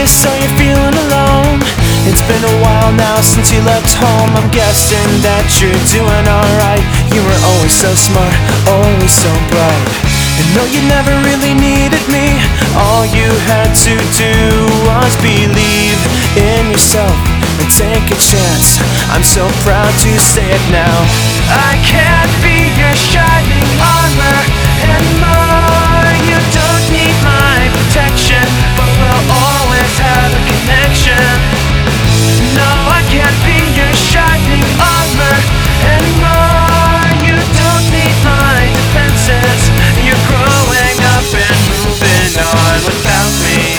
so you're feeling alone. It's been a while now since you left home. I'm guessing that you're doing alright. You were always so smart, always so bright. And no, you never really needed me. All you had to do was believe in yourself and take a chance. I'm so proud to say it now. I can't be your shining armor anymore. You don't need my protection, but we'll always have a connection. No, I can't be your shining armor anymore. You don't need my defenses. You're growing up and moving on without me.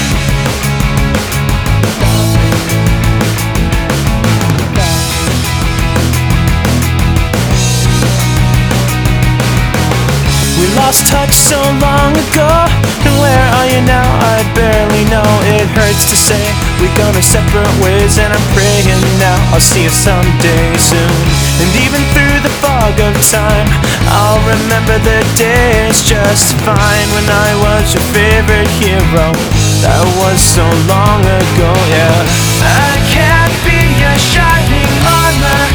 We lost touch so long ago, and where are you now? I barely know. It hurts to say we're gonna separate ways, and I'm praying now I'll see you someday soon. And even through the fog of time, I'll remember the days just fine when I was your favorite hero. That was so long ago, yeah. I can't be your shining armor